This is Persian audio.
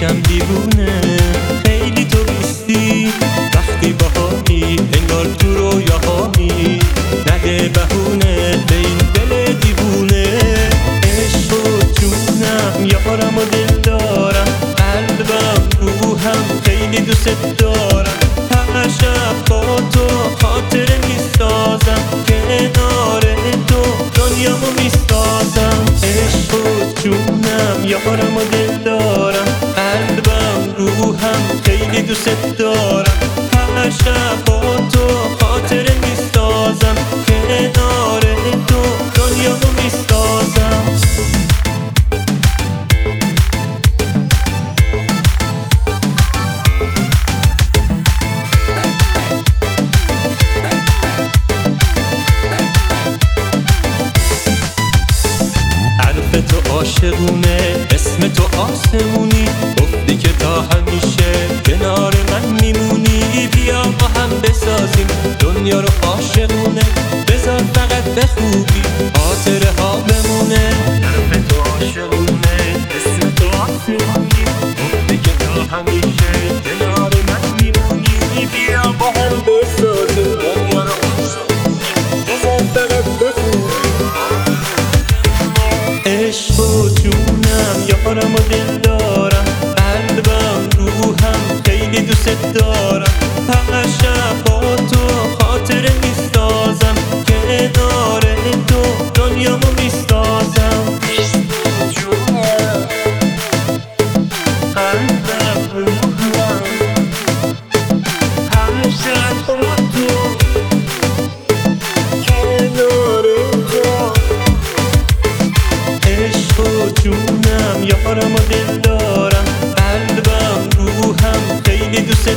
میشم دیوونه. خیلی تو بیستی وقتی باهامی، انگار تو رویاهامی. نده بهونه به این دل دیوونه. عشق و جونم، یارم و دل دارم، قلبم روحم خیلی دوست دارم. هر شب با تو خاطره میسازم، کنار تو دنیامو میسازم. عشق و جونم، یارم و دل دارم، قلبم روحم خیلی دوست دارم. هر شب با تو خاطره میسازم، کنار تو دنیامو میسازم. تو عاشقونه، اسم تو آسمونی، گفتی که تا همیشه کنار من میمونی. بیا با هم بسازیم دنیا رو عاشقونه، بذار فقط به خوبی خاطره ها بمونه. حرف تو عاشقونه، اسم تو آسمونی، گفتی که تا همیشه کنار من میمونی. بیا با هم بسازیم دنیا رو عاشقونه، بذار فقط به خوبی. عشق و جونم، یارم و دل دارم، قلبم روحم خیلی دوست دارم. هر شب با تو خاطره میسازم، کنار تو دنیامو میسازم. عشق و جونم، قلبم روحم، هر شب با تو کنار تو. عشق و جونم، یارم و دل دارم، قلبم روحم خیلی دوست